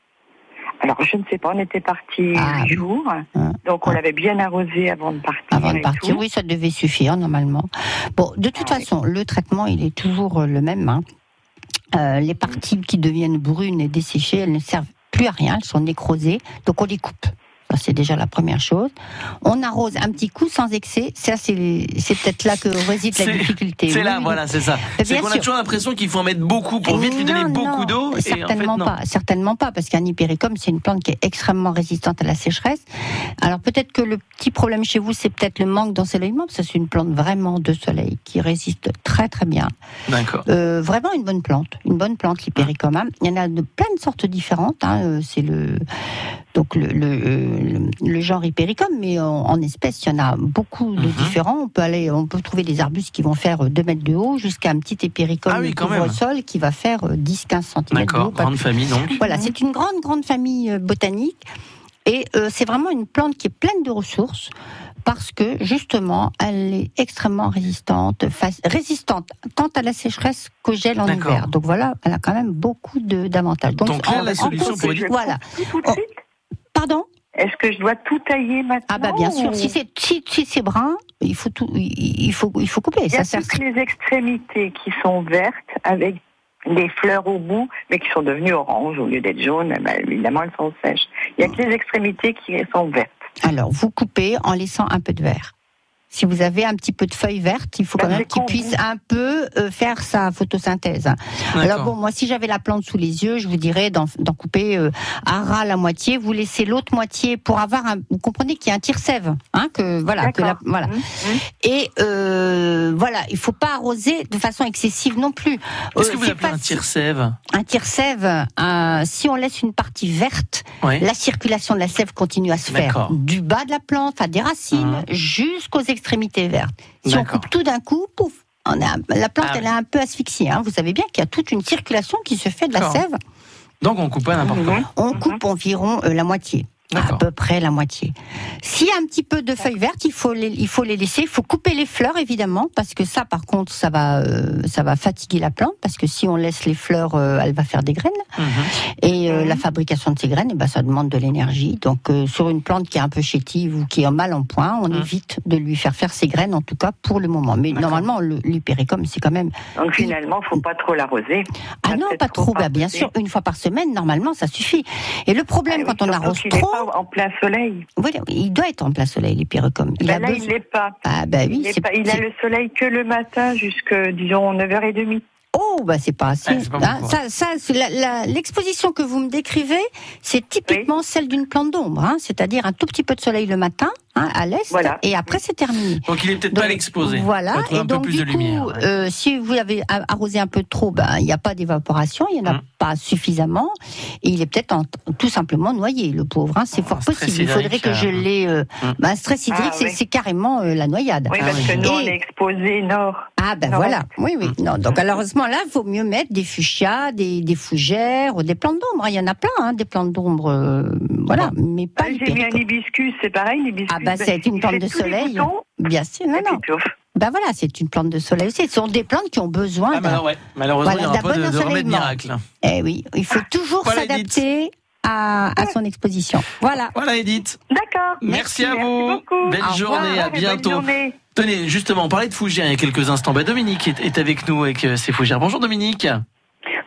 Alors, je ne sais pas, on était partis Ah, huit oui. jours, Ah. donc on l'avait bien arrosé avant de partir. Avant de et partir, tout. oui, ça devait suffire normalement. Bon, de toute Ah, oui. façon, le traitement, il est toujours euh, le même. hein. Euh, les parties qui deviennent brunes et desséchées, elles ne servent plus à rien, elles sont nécrosées, donc on les coupe. Ça, c'est déjà la première chose. On arrose un petit coup sans excès. Ça, c'est, c'est peut-être là que réside la C'est- difficulté. C'est Oui, là, oui. voilà, c'est ça. Mais C'est bien qu'on a sûr. toujours l'impression qu'il faut en mettre beaucoup pour vite lui donner Non, beaucoup non, d'eau. Et en fait, Certainement non. pas, certainement pas, parce qu'un hypericum, c'est une plante qui est extrêmement résistante à la sécheresse. Alors peut-être que le petit problème chez vous, c'est peut-être le manque d'ensoleillement, parce que c'est une plante vraiment de soleil qui résiste très très bien. D'accord. Euh, vraiment une bonne plante, une bonne plante l'hypericum. hein. Il y en a de plein de sortes différentes. hein. Euh, C'est le donc le, le, euh, le, le genre hypericum, mais en, en espèces, il y en a beaucoup de Mhm. différents. On peut aller, on peut trouver des arbustes qui vont faire euh, deux mètres de haut, jusqu'à un petit hypericum Ah oui, quand même. couvre-sol qui va faire euh, dix à quinze centimètres de haut. D'accord. pas Grande plus. famille donc. Voilà, c'est une grande, grande famille euh, botanique. Et euh, c'est vraiment une plante qui est pleine de ressources parce que, justement, elle est extrêmement résistante, face- résistante tant à la sécheresse qu'au gel en D'accord. hiver. Donc voilà, elle a quand même beaucoup de, d'avantages. Donc là, en- la en solution cons- pour Edith- Voilà. Tout, tout de Oh. suite. Pardon? Est-ce que je dois tout tailler maintenant? Ah bah bien sûr, ou- si c'est, si, si c'est brun, il faut tout, il il faut, il faut couper. Il y a Ça sert. toutes les extrémités qui sont vertes avec des fleurs au bout, mais qui sont devenues oranges au lieu d'être jaunes. Eh ben, évidemment, elles sont sèches. Il y a que les extrémités qui sont vertes. Alors, vous coupez en laissant un peu de vert. Si vous avez un petit peu de feuilles vertes, il faut Bah, quand même c'est qu'il con, puisse vous. un peu euh, faire sa photosynthèse. Alors bon, moi, si j'avais la plante sous les yeux, je vous dirais d'en, d'en couper euh, à ras la moitié. Vous laissez l'autre moitié pour avoir un. Vous comprenez qu'il y a un tire-sève, hein, que voilà, que la, D'accord. voilà. Mmh, mmh. Et euh, voilà, il faut pas arroser de façon excessive non plus. Qu'est-ce Euh, que vous c'est appelez un facile. tire-sève? Un tire-sève, euh, si on laisse une partie verte, Ouais. la circulation de la sève continue à se faire D'accord. du bas de la plante, enfin des racines, Mhm. jusqu'aux extrémités vertes. Si on D'accord. coupe tout d'un coup, pouf, on a, la plante Ah elle oui. est un peu asphyxiée. hein. Vous savez bien qu'il y a toute une circulation qui se fait de la D'accord. sève. Donc on coupe pas n'importe quoi. On coupe environ euh, la moitié. À D'accord. peu près la moitié. S'il y a un petit peu de feuilles vertes, il faut les, il faut les laisser. Il faut couper les fleurs évidemment, parce que ça, par contre, ça va, euh, ça va fatiguer la plante, parce que si on laisse les fleurs, euh, elle va faire des graines. Mhm. Et euh, Mhm. la fabrication de ces graines, eh ben, ça demande de l'énergie. Donc, euh, sur une plante qui est un peu chétive ou qui est mal en point, on Mhm. évite de lui faire faire ses graines, en tout cas pour le moment. Mais D'accord. normalement, le- l'hypericum, c'est quand même. Donc finalement, il ne faut pas trop l'arroser. Ah Ça non, fait pas trop. Bah, bien arroser. sûr, une fois par semaine, normalement, ça suffit. Et le problème, Ah oui, quand on surtout arrose qu'il est trop, pas en plein soleil. oui, il doit être en plein soleil, l'hypericum. Il Ben a là, besoin- il l'est pas. Ah bah oui, Il, est c'est pas- il a c'est- le soleil que le matin jusqu'à, disons, neuf heures trente. Oh, bah c'est pas assez. Ouais, c'est pas Hein, beaucoup, ça, ça, c'est la- la- l'exposition que vous me décrivez, c'est typiquement celle d'une plante d'ombre, hein, c'est-à-dire un tout petit peu de soleil le matin, hein, à l'est, Voilà. et après c'est terminé. Donc il est peut-être Donc, pas l'exposé. Voilà, Il faut trouver et un peu donc plus du de lumière. coup, ouais. euh, si vous avez a- arrosé un peu trop, ben il n'y a pas d'évaporation, il n'y en a Hum. pas suffisamment, et il est peut-être en- tout simplement noyé, le pauvre. Hein, c'est Oh, fort un stress possible. Il faudrait hydrique, que je euh, l'ai. Euh, hum. ben, un stress hydrique, Ah, c'est, oui. c'est carrément euh, la noyade. Oui, Ah parce oui. que nous, on Et- est exposé nord. Ah ben Non, voilà, oui oui. Hum. Non, donc alors heureusement là, il vaut mieux mettre des fuchsias, des, des fougères, des plantes d'ombre. Il y en a plein, hein, des plantes d'ombre, euh, voilà, mais pas Ah, j'ai mis un l'hypericum. hibiscus, c'est pareil, l'hibiscus. Ah bah ben, c'est une il plante fait de tous les soleil. boutons, Bien sûr, non et puis non. pouf. Ben voilà, c'est une plante de soleil aussi. Ce sont des plantes qui ont besoin Ah, d'un. malheure- ouais. Malheureusement, Voilà, il n'y aura d'un pas de, bon de remède ensoleillement. miracle. Eh oui, il faut toujours Voilà, s'adapter à, à son exposition. Voilà. Voilà Edith. D'accord. Merci, à merci vous. beaucoup. Belle Au revoir. journée, à Et bonne bientôt. journée. Tenez, justement, on parlait de fougères il y a quelques instants. Bah, Dominique est, est avec nous avec euh, ses fougères. Bonjour Dominique.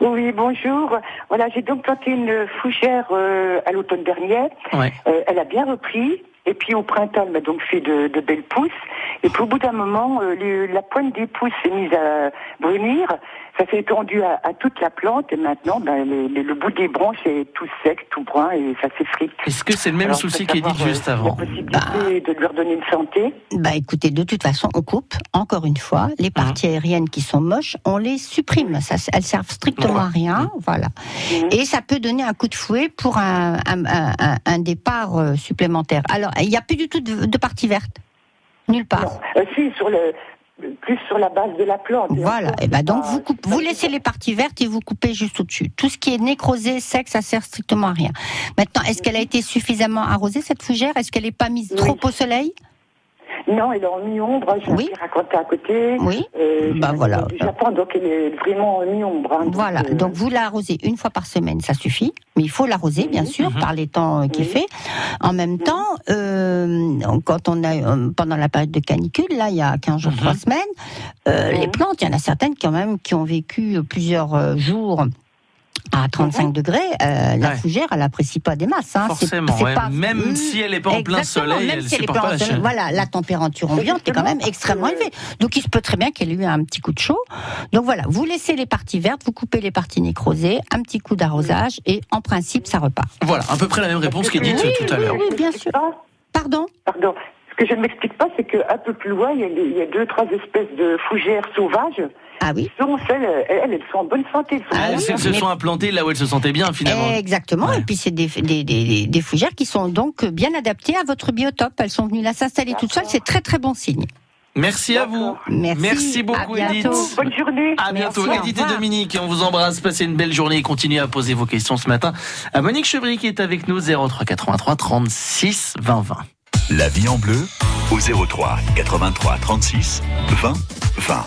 Oui, bonjour. Voilà, j'ai donc planté une fougère euh, à l'automne dernier. Ouais. Euh, elle a bien repris. Et puis au printemps, elle m'a donc fait de, de belles pousses. Et puis au bout d'un moment, euh, le- la pointe des pousses s'est mise à brunir. Ça s'est étendu à, à toute la plante. Et maintenant, ben, les- les- le bout des branches est tout sec, tout brun, et ça s'effrite. Est-ce que c'est le même Alors, souci je peux qu'Edith savoir, juste euh, avant? La possibilité de lui redonner une santé. Bah écoutez, de toute façon, on coupe, encore une fois, les parties aériennes qui sont moches, on les supprime. Ça, elles servent strictement à rien, voilà. Et ça peut donner un coup de fouet pour un, un, un, un- un départ euh, supplémentaire. Alors, il n'y a plus du tout de, de partie verte. Nulle part. Euh, si, sur le, plus sur la base de la plante. Voilà. Et ben donc vous coupez, vous laissez les parties vertes et vous coupez juste au-dessus. Tout ce qui est nécrosé, sec, ça sert strictement à rien. Maintenant, est-ce qu'elle a été suffisamment arrosée cette fougère? Est-ce qu'elle n'est pas mise trop au soleil? Non, elle est en mi-ombre. J'ai Oui. un raconté à côté. Oui. Euh, Bah j'ai voilà. du Japon, donc elle est vraiment en mi-ombre. hein, donc, Voilà, euh, donc vous l'arrosez une fois par semaine, ça suffit. Mais il faut l'arroser, bien sûr, Mhm. par les temps euh, qu'il fait. En même temps, euh, quand on a euh, pendant la période de canicule, là, il y a quinze jours, Mhm. trois semaines, euh, les plantes, il y en a certaines quand même qui ont vécu plusieurs euh, jours à trente-cinq degrés. Euh, la Ouais. fougère, elle apprécie pas des masses. Hein. C'est- Forcément, c'est ouais. pas- Même Mm. si elle n'est pas en plein Exactement, soleil, même elle si elle est supporte pas pas en la soleil. chaleur. Voilà, la température ambiante est quand même extrêmement élevée. Donc il se peut très bien qu'elle ait eu un petit coup de chaud. Donc voilà, vous laissez les parties vertes, vous coupez les parties nécrosées, un petit coup d'arrosage et en principe ça repart. Voilà, à peu près la même réponse qu'Edith Oui, tout à oui, l'heure. oui, bien sûr. Pardon Pardon. Ce que je ne m'explique pas, c'est qu'un peu plus loin, il y, a des- il y a deux, trois espèces de fougères sauvages. Ah oui. Qui sont celles, elles, elles sont en bonne santé. elles sont Ah, bien. elles se sont implantées là où elles se sentaient bien finalement. Exactement. Et puis c'est des, des, des, des fougères qui sont donc bien adaptées à votre biotope. Elles sont venues là s'installer toutes seules. C'est très très bon signe. Merci à vous. Merci. beaucoup À Edith. bientôt. Bonne journée. À bientôt Merci, au Edith et revoir. Dominique. On vous embrasse. Passez une belle journée et continuez à poser vos questions ce matin à Monique Chevry qui est avec nous zéro trois quatre-vingt-trois trente-six vingt vingt. La vie en bleu au zéro trois quatre-vingt-trois trente-six vingt vingt.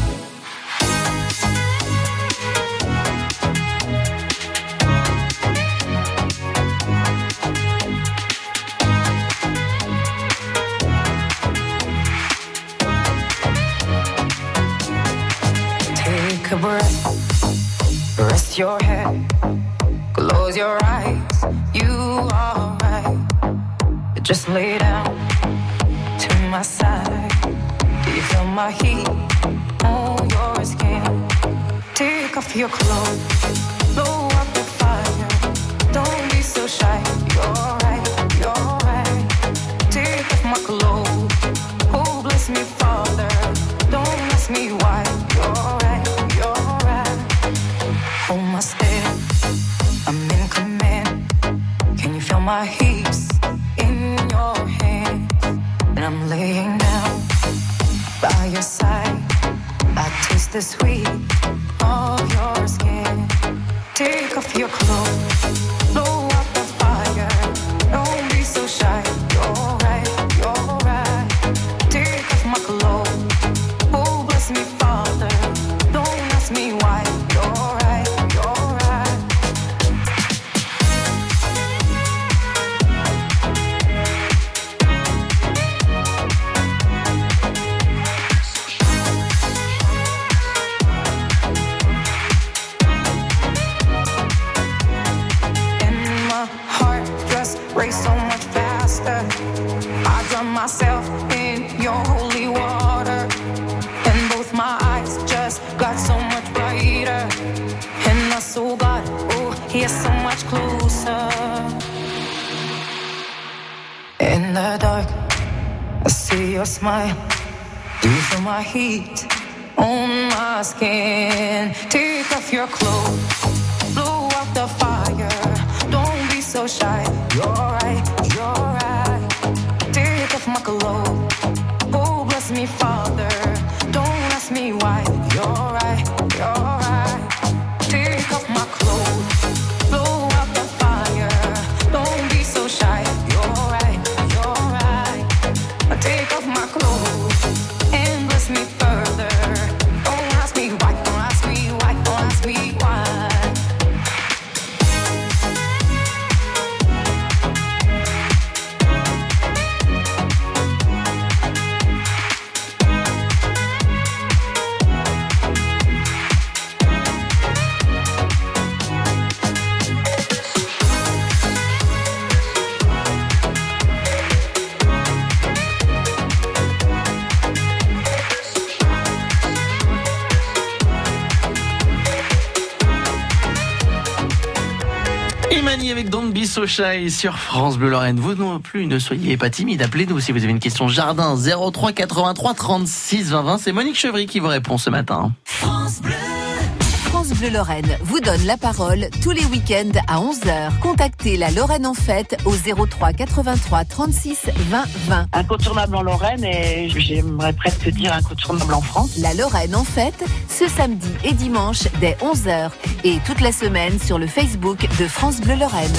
Take a breath, rest your head, close your eyes. You are right. Just lay down to my side. Do you feel my heat on your skin? Take off your clothes, blow up the fire. Don't be so shy. You're right, you're right. Take off my clothes. Oh, bless me, Father. Don't ask me why. You're right, you're right. Hold my step, I'm in command. Can you feel my hips in your hands? And I'm laying down by your side. I taste the sweet of your skin. Take off your clothes, blow up the fire. Don't be so shy. You're right, you're right. Take off my clothes. Oh, bless me, Father. Don't ask me why. You're right, you're right. And my heart just raced so much faster. I drown myself in your holy water. And both my eyes just got so much brighter. And I saw God, oh, He is so much closer. In the dark, I see your smile. Do you feel my heat on my skin? Take off your clothes, blow out the fire. Don't be so shy. You're right, you're right. Take off my clothes. Oh, bless me, Father. Don't ask me why. You're right, you're right. Take off my clothes, blow out the fire. Don't be so shy. You're right, you're right. Take off my clothes and bless me further. Don't ask me why. Don't ask me why. Don't ask me why. Imani avec Don't Be So Shy sur France Bleu Lorraine. Vous non plus ne soyez pas timide, appelez-nous si vous avez une question jardin. Zéro trois quatre-vingt-trois trente-six vingt vingt. C'est Monique Chevry qui vous répond ce matin. France Bleu. France Bleu Lorraine vous donne la parole tous les week-ends à onze heures. Contactez la Lorraine en fête au zéro trois quatre-vingt-trois trente-six vingt vingt. Incontournable en Lorraine et j'aimerais presque dire incontournable en France. La Lorraine en fête, ce samedi et dimanche dès onze heures et toute la semaine sur le Facebook de France Bleu Lorraine.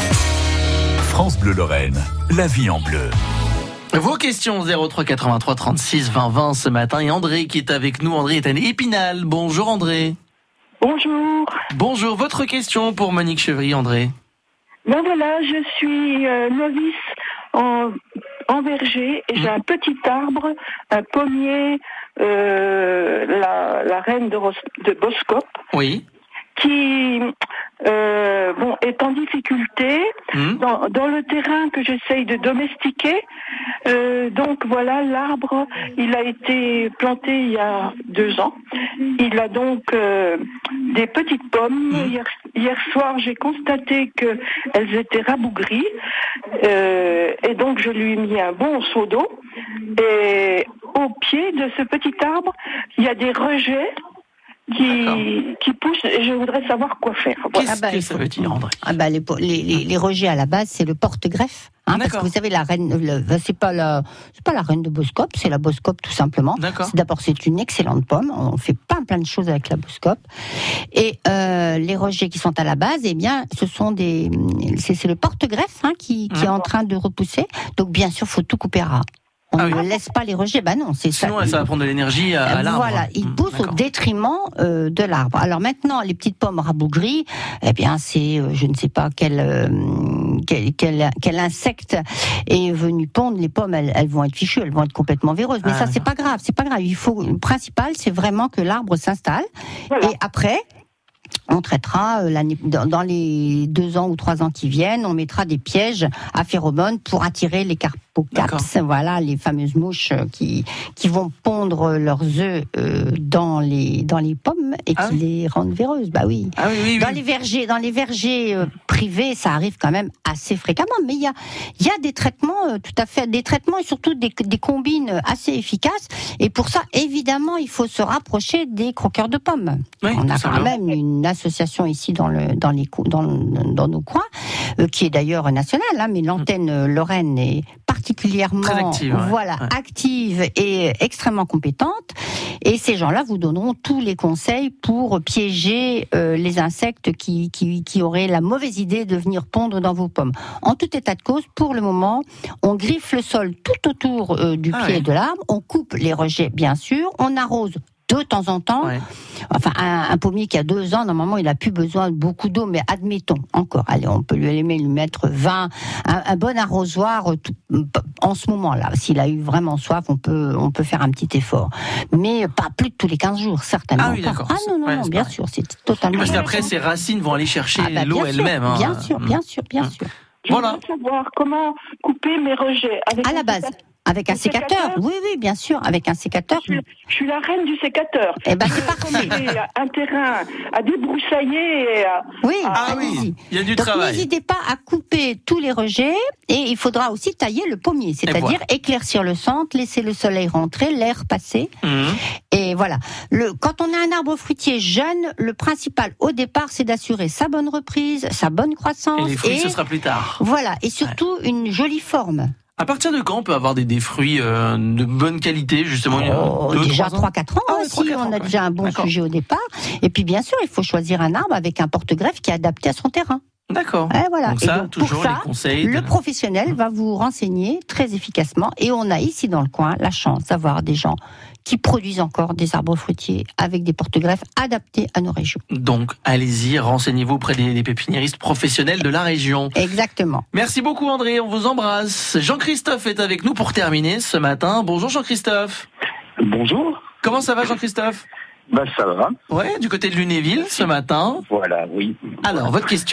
France Bleu Lorraine, la vie en bleu. Vos questions zéro trois quatre-vingt-trois trente-six vingt vingt ce matin et André qui est avec nous. André est à Épinal. Bonjour André. Bonjour. Bonjour, votre question pour Monique Chevry, André. Ben voilà, je suis euh, novice en, en verger et j'ai un petit arbre, un pommier, euh, la, la reine de, Ros- de Boscop. Oui. Qui euh, bon, est en difficulté mmh. dans, dans le terrain que j'essaye de domestiquer. Euh, donc voilà, l'arbre, il a été planté il y a deux ans. Il a donc euh, des petites pommes. Mmh. Hier, hier soir, j'ai constaté qu'elles étaient rabougries. Euh, et donc, je lui ai mis un bon seau d'eau. Et au pied de ce petit arbre, il y a des rejets qui, qui pousse et je voudrais savoir quoi faire. Qu'est-ce Ah bah, que ça veut dire, André? Ah bah, les, les, les, les rejets à la base, c'est le porte-greffe. Hein, parce que vous savez, la reine, le, c'est pas la, c'est pas la reine de Boscop, c'est la Boscop tout simplement. C'est, d'abord, c'est une excellente pomme. On fait plein plein de choses avec la Boscop. Et euh, les rejets qui sont à la base, eh bien, ce sont des, c'est, c'est le porte-greffe hein, qui, qui est en train de repousser. Donc bien sûr, faut tout couper à ras. On ah ne oui. laisse pas les rejets, bah non, c'est Sinon, ça. ça va prendre de l'énergie à, à l'arbre. Voilà, il pousse mmh, au détriment euh, de l'arbre. Alors maintenant, les petites pommes rabougries, eh bien, c'est, euh, je ne sais pas quel, euh, quel, quel, quel insecte est venu pondre les pommes. Elles, elles vont être fichues, elles vont être complètement véreuses. Mais ah, ça, c'est pas grave, c'est pas grave. Il faut, le principal, c'est vraiment que l'arbre s'installe. Voilà. Et après, on traitera euh, l'année, dans, dans les deux ans ou trois ans qui viennent, on mettra des pièges à phéromones pour attirer les carpocaps, voilà, les fameuses mouches qui qui vont pondre leurs œufs euh, dans les dans les pommes et ah qui oui. les rendent véreuses. Bah oui. Ah oui, oui, dans oui. les vergers, dans les vergers euh, privés, ça arrive quand même assez fréquemment. Mais il y a il y a des traitements euh, tout à fait, des traitements et surtout des des combines assez efficaces. Et pour ça, évidemment, il faut se rapprocher des croqueurs de pommes. Oui, on a quand même une association ici dans le dans les dans dans nos coins euh, qui est d'ailleurs nationale, hein, mais l'antenne euh, Lorraine est particulièrement active, ouais. voilà ouais. active et extrêmement compétente. Et ces gens-là vous donneront tous les conseils pour piéger euh, les insectes qui, qui qui auraient la mauvaise idée de venir pondre dans vos pommes. En tout état de cause, pour le moment, on griffe le sol tout autour euh, du ah pied ouais. de l'arbre, on coupe les rejets bien sûr, on arrose de temps en temps. Ouais. Enfin, un, un pommier qui a deux ans, normalement, il a plus besoin de beaucoup d'eau, mais admettons, encore, allez, on peut lui aimer lui mettre vingt, un, un bon arrosoir tout, en ce moment-là. S'il a eu vraiment soif, on peut, on peut faire un petit effort. Mais pas plus de tous les quinze jours, certainement. Ah oui, pas. d'accord. Ah non, non, ouais, non bien pareil. sûr, c'est totalement... Parce qu'après, ces racines vont aller chercher ah bah, l'eau sûr, elle-même. Hein. Bien sûr, bien sûr, bien mmh. sûr. Je voilà. voudrais savoir comment couper mes rejets. Avec à la base. Avec un, un sécateur. sécateur Oui, oui, bien sûr, avec un sécateur. Je suis, je suis la reine du sécateur. Eh ben, c'est parfait. Un terrain à débroussailler. Et à, oui, ah, ah oui, il y a du Donc, travail. N'hésitez pas à couper tous les rejets et il faudra aussi tailler le pommier, c'est-à-dire voilà. éclaircir le centre, laisser le soleil rentrer, l'air passer. Mmh. Et voilà. Le, quand on a un arbre fruitier jeune, le principal au départ, c'est d'assurer sa bonne reprise, sa bonne croissance. Et les fruits, et, ce sera plus tard. Voilà, et surtout ouais. une jolie forme. À partir de quand on peut avoir des, des fruits euh, de bonne qualité, justement oh, deux, Déjà trois quatre ans, ah, ouais, si on a ans, déjà un bon D'accord. sujet au départ. Et puis bien sûr, il faut choisir un arbre avec un porte-greffe qui est adapté à son terrain. D'accord. Et voilà. Donc ça, et donc, toujours pour ça, les conseils. De... Le professionnel va vous renseigner très efficacement. Et on a ici dans le coin la chance d'avoir des gens qui produisent encore des arbres fruitiers avec des porte-greffes adaptés à nos régions. Donc, allez-y, renseignez-vous auprès des, des pépiniéristes professionnels de la région. Exactement. Merci beaucoup André, on vous embrasse. Jean-Christophe est avec nous pour terminer ce matin. Bonjour Jean-Christophe. Bonjour. Comment ça va Jean-Christophe ? Bah ça va. Ouais, du côté de Lunéville ce matin. Voilà, oui. Alors, votre question ?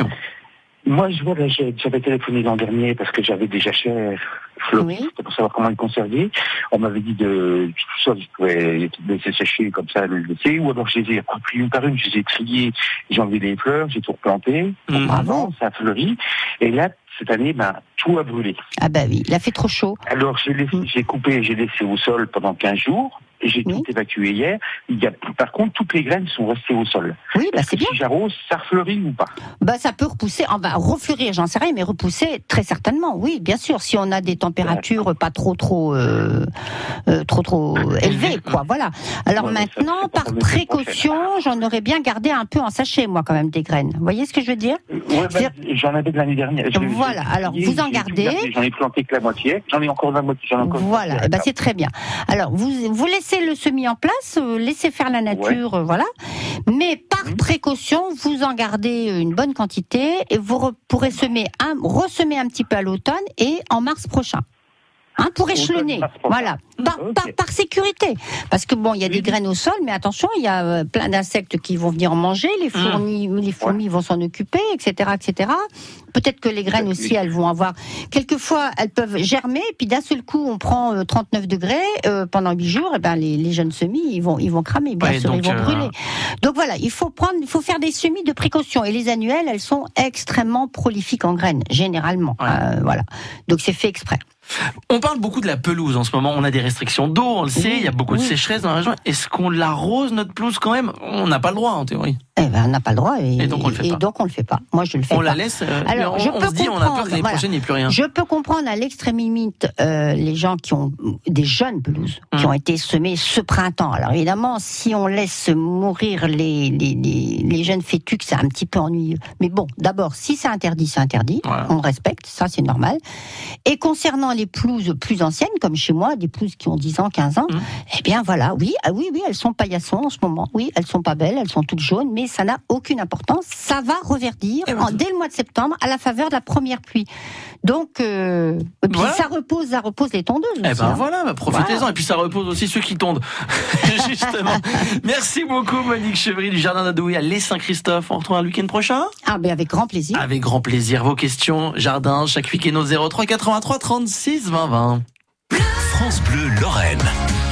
Moi, je vois, là, j'ai- j'avais téléphoné l'an dernier parce que j'avais déjà chez Floris, c'était pour savoir comment les conserver. On m'avait dit de, tout ça, je pouvais les laisser sécher comme ça, le laisser, ou alors je les ai repris une par une, je les ai triés, j'ai enlevé les fleurs, j'ai tout replanté. Mmh. Bravo, ça a fleuri. Et là, cette année, ben, tout a brûlé. Ah bah oui, il a fait trop chaud. Alors, j'ai laissé, j'ai coupé, j'ai laissé au sol pendant quinze jours. Et j'ai tout évacué hier. Il y a, par contre, toutes les graines sont restées au sol. Oui, bah c'est bien. Si j'arrose, ça refleurit ou pas? Bah ça peut repousser, on va refleurir, j'en sais rien, mais repousser très certainement. Oui, bien sûr, si on a des températures pas trop trop euh, euh, trop trop élevées, quoi. Voilà. Alors Ouais, maintenant, par précaution, j'en aurais bien gardé un peu en sachet, moi, quand même, des graines. Vous voyez ce que je veux dire? Ouais, ben, j'en avais de l'année dernière. Je- Voilà. j'ai- Alors j'ai- vous en j'ai tout gardez. gardé. J'en ai planté que la moitié. J'en ai encore la moitié. J'en ai encore Voilà, eh ben, c'est très bien. Alors, vous, vous laissez le semis en place, euh, laissez faire la nature, euh, voilà. Mais par Mmh. précaution, vous en gardez une bonne quantité et vous re- pourrez semer un, ressemer un petit peu à l'automne et en mars prochain. Hein, pour échelonner, voilà, par, par, par sécurité. Parce que bon, il y a des graines au sol, mais attention, il y a euh, plein d'insectes qui vont venir en manger, les fourmis, les fourmis vont s'en occuper, et cetera, et cetera. Peut-être que les graines aussi, elles vont avoir. Quelquefois, elles peuvent germer, et puis d'un seul coup, on prend euh, trente-neuf degrés euh, pendant huit jours, et ben les, les jeunes semis, ils vont, ils vont cramer, bien Ouais, sûr, donc, ils vont euh, brûler. Donc voilà, il faut prendre, il faut faire des semis de précaution. Et les annuelles, elles sont extrêmement prolifiques en graines, généralement. Euh, voilà. Donc c'est fait exprès. On parle beaucoup de la pelouse en ce moment. On a des restrictions d'eau, on le sait. Oui, il y a beaucoup de oui. sécheresse dans la région. Est-ce qu'on l'arrose notre pelouse quand même? On n'a pas le droit en théorie. Eh ben, on n'a pas le droit et, Et donc on le fait et pas. donc on le fait pas. Moi, je le fais On pas. la laisse. euh, Alors, on, je on peux se dit, on a peur que l'année comprendre, prochaine il n'y ait plus rien. Je peux comprendre à l'extrême limite euh, les gens qui ont des jeunes pelouses qui Hum. ont été semées ce printemps. Alors évidemment, si on laisse mourir les les, les, les jeunes fœtus, c'est un petit peu ennuyeux. Mais bon, d'abord, si c'est interdit, c'est interdit. Voilà. On respecte, ça c'est normal. Et concernant les pelouses plus anciennes, comme chez moi, des pelouses qui ont dix ans, quinze ans, Hum. eh bien voilà, oui, ah oui, oui, elles sont paillassons en ce moment. Oui, elles sont pas belles, elles sont toutes jaunes, mais ça n'a aucune importance. Ça va reverdir Eh ben, en- dès le mois de septembre à la faveur de la première pluie. Donc, euh, et puis Voilà. ça repose, ça repose les tondeuses. Eh aussi, ben hein. voilà, bah profitez-en. Voilà. Et puis ça repose aussi ceux qui tondent. Justement. Merci beaucoup Monique Chevry du Jardin d'Adoué à Les-Saint-Christophe. On retrouve un week-end prochain. Ah ben avec grand plaisir. Avec grand plaisir. Vos questions, jardin, chaque week-end au zéro trois quatre-vingt-trois trente-six vingt vingt. France Bleu Lorraine.